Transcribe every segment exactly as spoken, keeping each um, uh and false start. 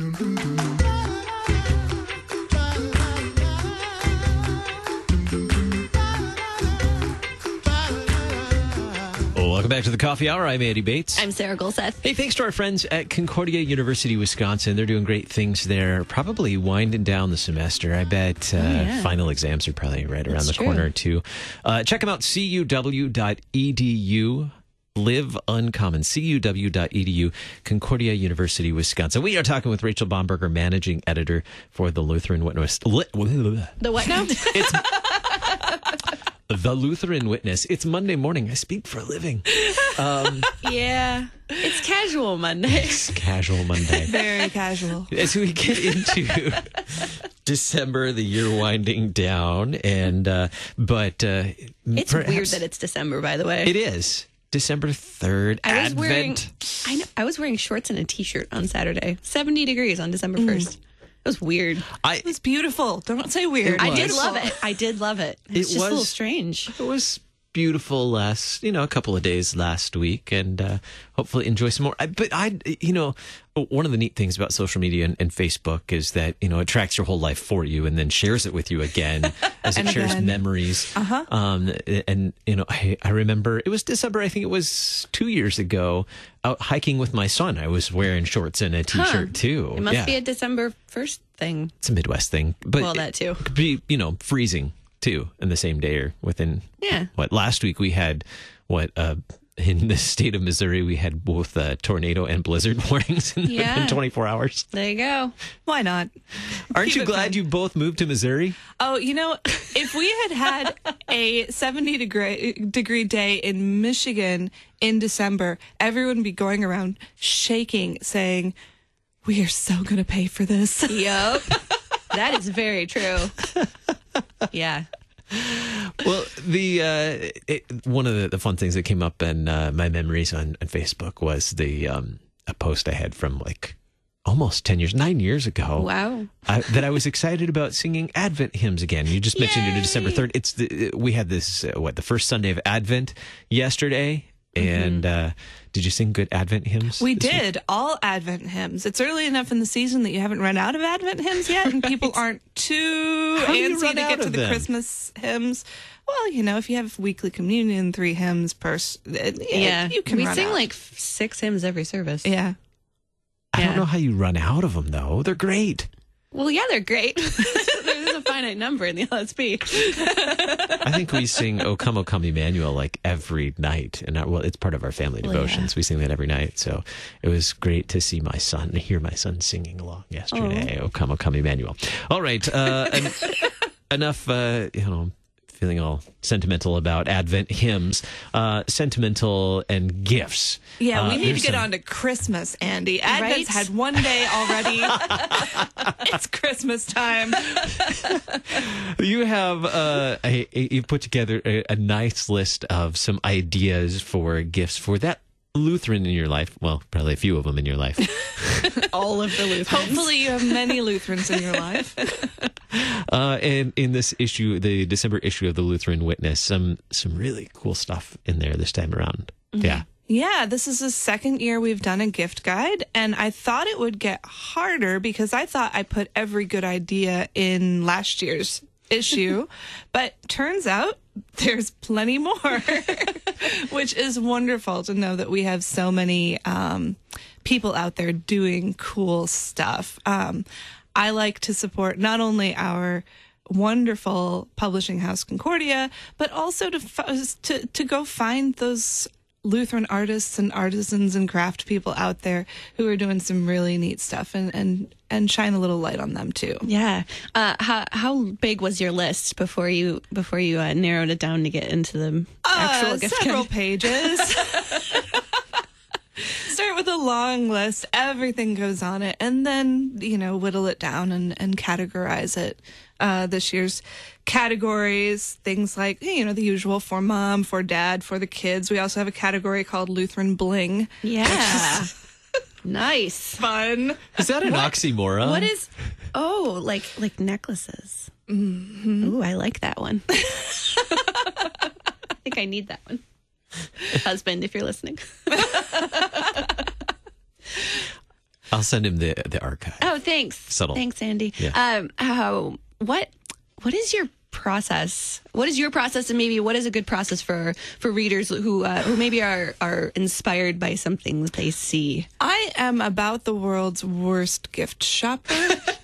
Welcome back to the Coffee Hour. I'm Andy Bates. I'm Sarah Golseth. Hey, thanks to our friends at Concordia University, Wisconsin. They're doing great things there. Probably winding down the semester. I bet uh, oh, yeah. final exams are probably right around That's the true. corner, too. Uh, check them out, C U W dot E D U. Live Uncommon, C U W dot E D U, Concordia University, Wisconsin. We are talking with Rachel Bomberger, managing editor for the Lutheran Witness. The what now? It's the Lutheran Witness. It's Monday morning. I speak for a living. Um, yeah, it's casual Monday. It's casual Monday. Very casual. As we get into December, the year winding down, and uh, but uh, it's perhaps, weird that it's December. By the way, it is. December third, I was Advent. Wearing, I know. I was wearing shorts and a t-shirt on Saturday. seventy degrees on December first. Mm. It was weird. I, it was beautiful. Don't say weird. I did love it. I did love it. It's it just was, a little strange. It was beautiful last, you know, a couple of days last week, and uh, hopefully enjoy some more. I, but I, you know, one of the neat things about social media and, and Facebook is that, you know, it tracks your whole life for you and then shares it with you again as it shares again. memories. Uh-huh. Um, and, you know, I, I remember it was December, I think it was two years ago, out hiking with my son. I was wearing shorts and a t-shirt huh. too. It must yeah. be a December first thing. It's a Midwest thing. But well, that too. It could be, you know, freezing too in the same day or within. Yeah. What, last week we had, what, uh, in the state of Missouri, we had both uh, tornado and blizzard warnings in, yeah. in twenty-four hours. There you go. Why not? Aren't Keep you glad fun. you both moved to Missouri? Oh, you know, if we had had a seventy degree, degree day in Michigan in December, everyone would be going around shaking, saying, we are so going to pay for this. Yep. That is very true. Yeah. Well, the uh, it, one of the, the fun things that came up in uh, my memories on, on Facebook was the um, a post I had from like almost ten years, nine years ago. Wow. I, that I was excited about singing Advent hymns again. You just mentioned Yay! it, December third. It's the, we had this, uh, what, the first Sunday of Advent yesterday. And uh, did you sing good Advent hymns? We did week? all Advent hymns. It's early enough in the season that you haven't run out of Advent hymns yet, and right. people aren't too How antsy to get to the them? Christmas hymns. Well, you know, if you have weekly communion, three hymns per, yeah, yeah. you can. We run sing out. like six hymns every service. Yeah, I yeah. don't know how you run out of them though. They're great. Well, yeah, they're great. There's a finite number in the L S P. I think we sing O Come, O Come, Emmanuel like every night. And I, well, it's part of our family well, devotions. Yeah. We sing that every night. So it was great to see my son, hear my son singing along yesterday. Oh, O Come, O Come, Emmanuel. All right. Uh, en- enough, uh, you know, feeling all sentimental about Advent hymns, uh, sentimental and gifts. Yeah, we uh, need to get some... on to Christmas, Andy. Advent's right? had one day already. It's Christmas time. You have uh, a, a, you put together a, a nice list of some ideas for gifts for that Lutheran in your life. Well, probably a few of them in your life. All of the Lutherans. Hopefully you have many Lutherans in your life. Uh, and in this issue, the December issue of the Lutheran Witness, some some really cool stuff in there this time around. Mm-hmm. Yeah. Yeah, this is the second year we've done a gift guide, and I thought it would get harder because I thought I put every good idea in last year's issue, but turns out there's plenty more, which is wonderful to know that we have so many um, people out there doing cool stuff. Um, I like to support not only our wonderful publishing house Concordia, but also to to to go find those Lutheran artists and artisans and craft people out there who are doing some really neat stuff, and and and shine a little light on them too. Yeah. Uh, how how big was your list before you before you uh, narrowed it down to get into the actual uh, gift several guide? pages. Start with a long list. Everything goes on it, and then you know whittle it down and and categorize it. Uh, this year's categories, things like, you know, the usual for mom, for dad, for the kids. We also have a category called Lutheran Bling. Yeah. Nice. Fun. Is that an What- oxymoron? What is? Oh, like like necklaces. Mm-hmm. Ooh, I like that one. I think I need that one. Husband, if you're listening. I'll send him the the archive. Oh, thanks. Subtle. Thanks, Andy. Yeah. Um, how, what, what is your process? What is your process, and maybe what is a good process for for readers who uh, who maybe are are inspired by something that they see? I am about the world's worst gift shopper.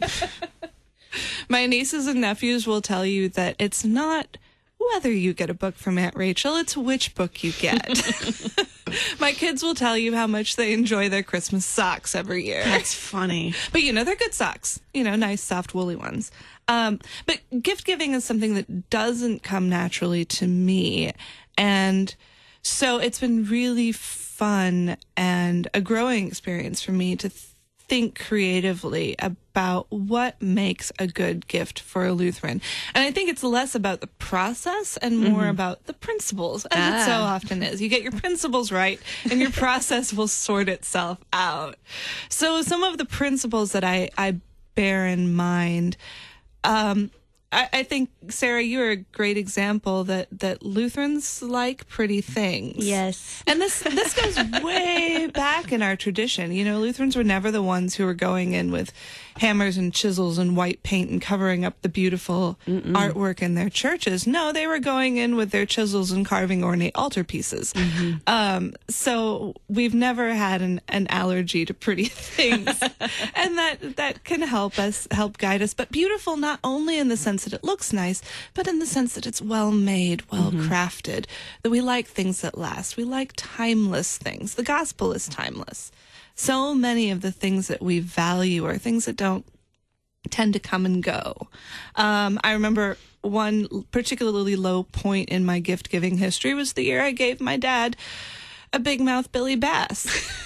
My nieces and nephews will tell you that it's not whether you get a book from Aunt Rachel, it's which book you get. My kids will tell you how much they enjoy their Christmas socks every year. That's funny. But, you know, they're good socks. You know, nice, soft, woolly ones. Um, but gift giving is something that doesn't come naturally to me. And so it's been really fun and a growing experience for me to think creatively about what makes a good gift for a Lutheran. And I think it's less about the process and more mm-hmm. about the principles, as ah. it so often is. You get your principles right and your process will sort itself out. So some of the principles that I, I bear in mind, um, I, I think, Sarah, you're a great example that, that Lutherans like pretty things. Yes. And this this goes way back in our tradition. You know, Lutherans were never the ones who were going in with hammers and chisels and white paint and covering up the beautiful Mm-mm. artwork in their churches. No, they were going in with their chisels and carving ornate altarpieces. Mm-hmm. Um, so we've never had an, an allergy to pretty things. And that, that can help us, help guide us. But beautiful not only in the sense that it looks nice, but in the sense that it's well made, well mm-hmm. crafted, that we like things that last. We like timeless things. The gospel is timeless. So many of the things that we value are things that don't tend to come and go. Um, I remember one particularly low point in my gift giving history was the year I gave my dad a big mouth Billy Bass.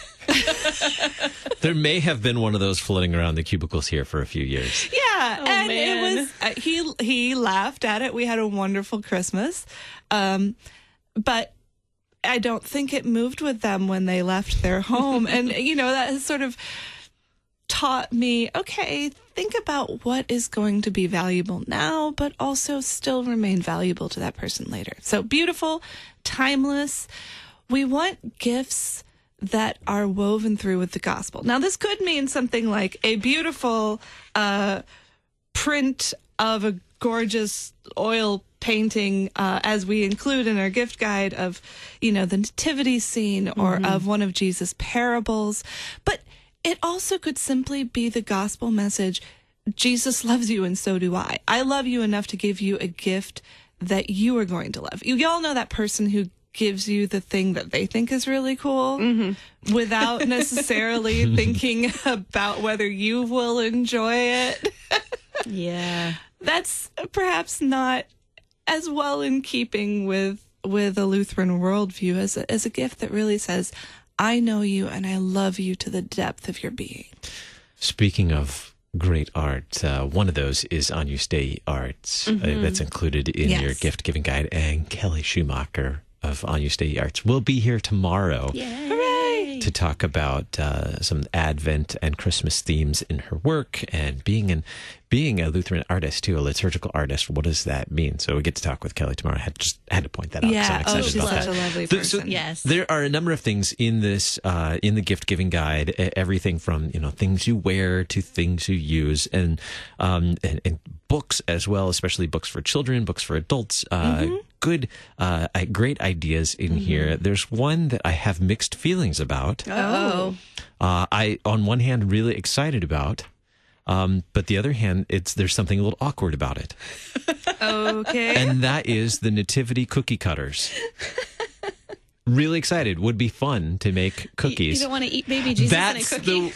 There may have been one of those floating around the cubicles here for a few years. Yeah, oh, and man. it was uh, he he laughed at it. We had a wonderful Christmas, um, but I don't think it moved with them when they left their home. And you know, that has sort of taught me, okay, think about what is going to be valuable now, but also still remain valuable to that person later. So beautiful, timeless. We want gifts that are woven through with the gospel. Now, this could mean something like a beautiful uh, print of a gorgeous oil painting, uh, as we include in our gift guide, of, you know, the nativity scene or mm-hmm. of one of Jesus' parables. But it also could simply be the gospel message. Jesus loves you and so do I. I love you enough to give you a gift that you are going to love. You all know that person who gives you the thing that they think is really cool mm-hmm. without necessarily thinking about whether you will enjoy it. Yeah. That's perhaps not as well in keeping with with a Lutheran worldview as a, as a gift that really says, I know you and I love you to the depth of your being. Speaking of great art, uh, one of those is Agnus Dei Arts mm-hmm. uh, that's included in yes. your gift giving guide, and Kelly Schumacher of Agnus Dei Arts will be here tomorrow. Yay. Hooray! To talk about uh, some Advent and Christmas themes in her work, and being an being a Lutheran artist too, a liturgical artist. What does that mean? So we get to talk with Kelly tomorrow. I had just had to point that out. Yeah, I'm excited oh, she's about such that. a lovely The, person. so yes, there are a number of things in this uh, in the gift giving guide. Everything from, you know, things you wear to things you use, and um, and, and books as well, especially books for children, books for adults. Uh, mm-hmm. Good, uh, great ideas in mm-hmm. here. There's one that I have mixed feelings about. Oh, uh, I on one hand really excited about. Um, but the other hand, it's there's something a little awkward about it. Okay. And that is the nativity cookie cutters. Really excited. Would be fun to make cookies. You, you don't want to eat baby Jesus That's in a cookie?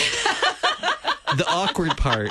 The, the awkward part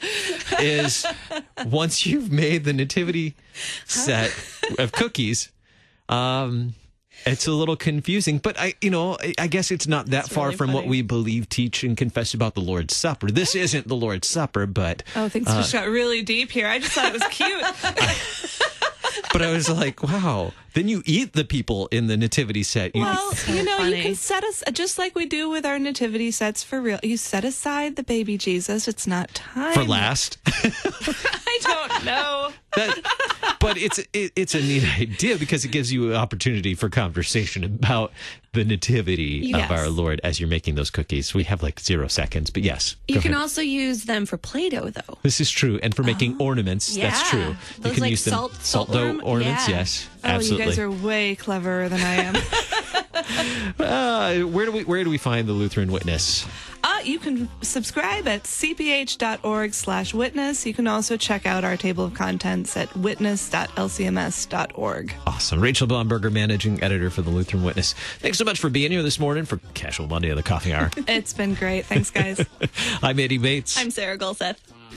is once you've made the nativity set of cookies, um, it's a little confusing, but I, you know, I guess it's not that That's far really from funny. what we believe, teach, and confess about the Lord's Supper. This isn't the Lord's Supper, but oh, things uh, just got really deep here. I just thought it was cute. I, but I was like, wow. Then you eat the people in the nativity set. You, Well, So you know, funny. you can set us just like we do with our nativity sets for real. You set aside the baby Jesus. It's not time for last. I don't know. That, but it's it, it's a neat idea because it gives you an opportunity for conversation about the nativity Yes. of our Lord as you're making those cookies. We have like zero seconds, but yes. You go can ahead. also use them for Play-Doh, though. This is true, and for making ornaments, that's yeah. true. Those, you can like, use them salt- salt salt dough ornament- ornaments. yeah. Yes, Oh, absolutely. you guys are way cleverer than I am. Uh, where do we where do we find the Lutheran Witness? Uh, you can subscribe at c p h dot org slash witness. You can also check out our table of contents at witness dot l c m s dot org. Awesome. Rachel Blomberger, managing editor for the Lutheran Witness. Thanks so much for being here this morning for Casual Monday of the Coffee Hour. It's been great. Thanks, guys. I'm Eddie Bates. I'm Sarah Gulseth.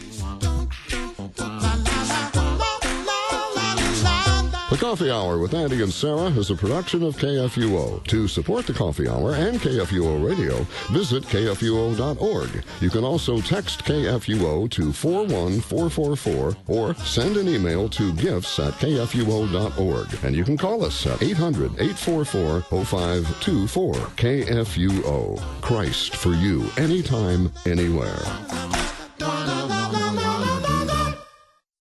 The Coffee Hour with Andy and Sarah is a production of K F U O. To support the Coffee Hour and K F U O Radio, visit k f u o dot org. You can also text K F U O to four one four four four or send an email to gifts at k f u o dot org. And you can call us at eight hundred, eight four four, oh five two four. K F U O. Christ for you, anytime, anywhere.